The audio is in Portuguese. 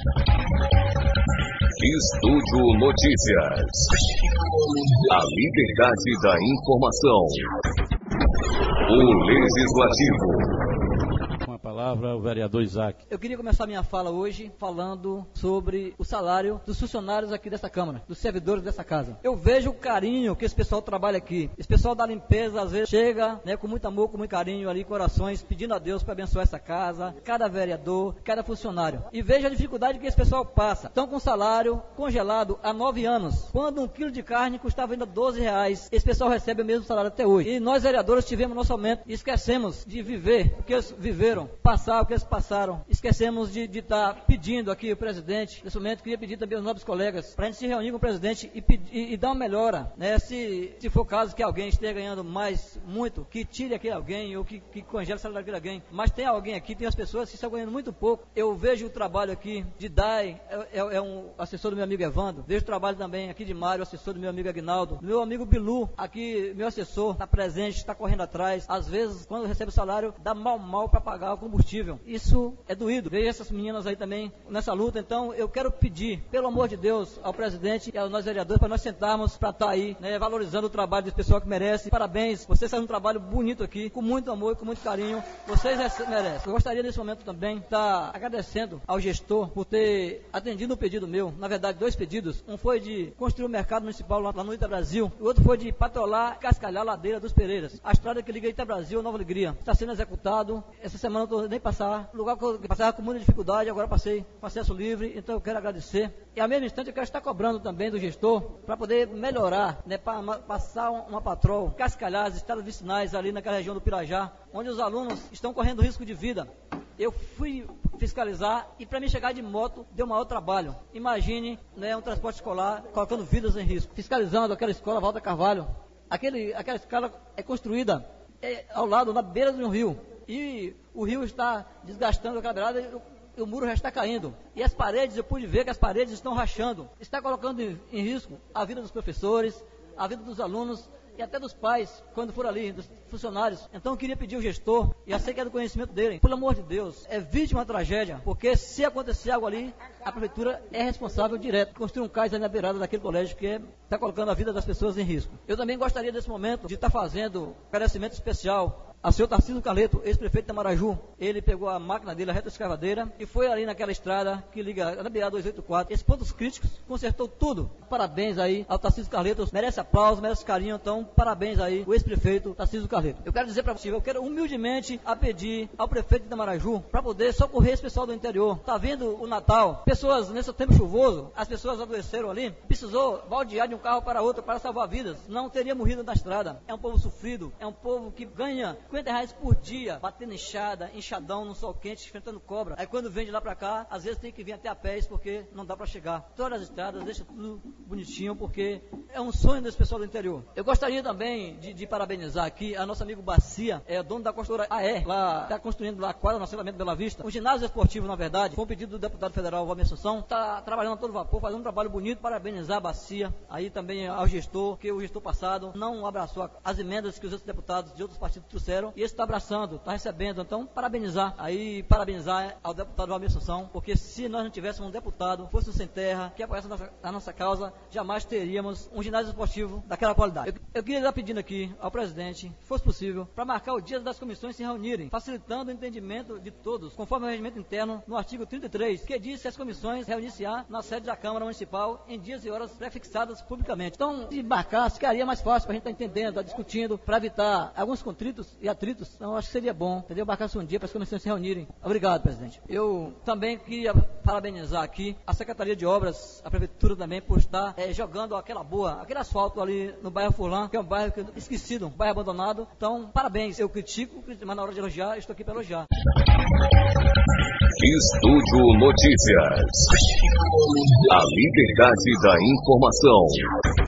Estúdio Notícias. A liberdade da informação. O Legislativo. Com a palavra, o vereador Isaac. Eu queria começar minha fala hoje falando sobre o salário dos funcionários aqui dessa Câmara, dos servidores dessa casa. Eu vejo o carinho que esse pessoal trabalha aqui. Esse pessoal da limpeza, às vezes, chega com muito amor, com muito carinho ali, corações, pedindo a Deus para abençoar essa casa, cada vereador, cada funcionário. E vejo a dificuldade que esse pessoal passa. Estão com salário congelado há 9 anos. Quando um quilo de carne custava ainda R$12, esse pessoal recebe o mesmo salário até hoje. E nós, vereadores, tivemos nosso aumento e esquecemos de viver o que eles viveram, passar o que eles passaram. Esquecemos de estar pedindo aqui o presidente. Nesse momento, queria pedir também aos nobres colegas para a gente se reunir com o presidente e dar uma melhora, né? Se for o caso que alguém esteja ganhando muito, que tire aquele alguém ou que congele o salário daquele alguém. Mas tem alguém aqui, tem as pessoas que estão ganhando muito pouco. Eu vejo o trabalho aqui de Dai, é um assessor do meu amigo Evandro. Vejo o trabalho também aqui de Mário, assessor do meu amigo Aguinaldo. Do meu amigo Bilu, aqui, meu assessor, está presente, está correndo atrás. Às vezes, quando recebe o salário, dá mal para pagar o combustível. Isso é doído. Vejo essas meninas aí também nessa luta. Então, eu quero pedir, pelo amor de Deus, ao presidente e aos nós vereadores, para nós sentarmos para estar aí, valorizando o trabalho desse pessoal que merece. Parabéns, vocês fazem um trabalho bonito aqui, com muito amor e com muito carinho. Vocês merecem. Eu gostaria nesse momento também de estar agradecendo ao gestor por ter atendido um pedido meu, na verdade 2 pedidos. Um foi de construir o mercado municipal lá no Ita Brasil, o outro foi de patrolar, cascalhar a ladeira dos Pereiras. A estrada que liga Ita Brasil a Nova Alegria está sendo executado. Essa semana eu não estou nem passar, lugar que eu passava com muita dificuldade, agora passei com acesso livre, então eu quero agradecer. E ao mesmo instante eu quero estar cobrando também do gestor para poder melhorar, para passar uma patrol, cascalhar as estradas vicinais ali naquela região do Pirajá, onde os alunos estão correndo risco de vida. Eu fui fiscalizar e para mim chegar de moto deu maior trabalho. Imagine um transporte escolar colocando vidas em risco. Fiscalizando aquela escola Walter Carvalho. Aquela escola é construída ao lado, na beira de um rio. E o rio está desgastando aquela beirada e o muro já está caindo. E as paredes, eu pude ver que as paredes estão rachando. Está colocando em risco a vida dos professores, a vida dos alunos e até dos pais, quando for ali, dos funcionários. Então eu queria pedir ao gestor, e eu sei que é do conhecimento dele, pelo amor de Deus, evite uma tragédia, porque se acontecer algo ali, a prefeitura é responsável direto. Construir um cais ali na beirada daquele colégio que está colocando a vida das pessoas em risco. Eu também gostaria nesse momento de estar fazendo um agradecimento especial ao senhor Tarcísio Carleto, ex-prefeito de Maraju. Ele pegou a máquina dele, a retroescavadeira, e foi ali naquela estrada que liga na beirada 284. Esses pontos críticos, consertou tudo. Parabéns aí ao Tarcísio Carleto, merece aplauso, merece carinho, então parabéns aí o ex-prefeito Tarcísio Carleto. Eu quero dizer para você, eu quero humildemente pedir ao prefeito de Maraju para poder socorrer esse pessoal do interior. Tá vendo o Natal? Pessoas, nesse tempo chuvoso, as pessoas adoeceram ali, precisou baldear de um carro para outro para salvar vidas. Não teria morrido na estrada. É um povo sofrido, é um povo que ganha R$50 por dia, batendo enxadão no sol quente, enfrentando cobra. Aí quando vem de lá pra cá, às vezes tem que vir até a pés porque não dá pra chegar. Todas as estradas, deixa tudo bonitinho porque é um sonho desse pessoal do interior. Eu gostaria também de parabenizar aqui a nosso amigo Bacia, dono da construtora AE, lá está construindo lá a quadra no assentamento Bela Vista. Um ginásio esportivo, na verdade, foi um pedido do deputado federal Valmir Assunção, está trabalhando a todo vapor, fazendo um trabalho bonito. Parabenizar a Bacia, aí também ao gestor, que o gestor passado não abraçou as emendas que os outros deputados de outros partidos trouxeram. E esse está abraçando, está recebendo. Então, parabenizar ao deputado Valmir Assunção, porque se nós não tivéssemos um deputado, fosse sem terra, que apoiasse a nossa causa, jamais teríamos um ginásio esportivo daquela qualidade. Eu queria estar pedindo aqui ao presidente, se fosse possível, para marcar o dia das comissões se reunirem, facilitando o entendimento de todos, conforme o regimento interno, no artigo 33, que diz que as comissões reunir-se-á na sede da Câmara Municipal em dias e horas prefixadas publicamente. Então, se marcar, ficaria mais fácil para a gente estar entendendo, estar discutindo, para evitar alguns contritos e atritos. Então, acho que seria bom, entendeu? Marcar-se um dia para as comissões se reunirem. Obrigado, presidente. Eu também queria parabenizar aqui a Secretaria de Obras, a Prefeitura também, por estar jogando aquele asfalto ali no bairro Furlan, que é um bairro esquecido, um bairro abandonado. Então, parabéns. Eu critico, mas na hora de elogiar, estou aqui para elogiar. Estúdio Notícias. A liberdade da informação.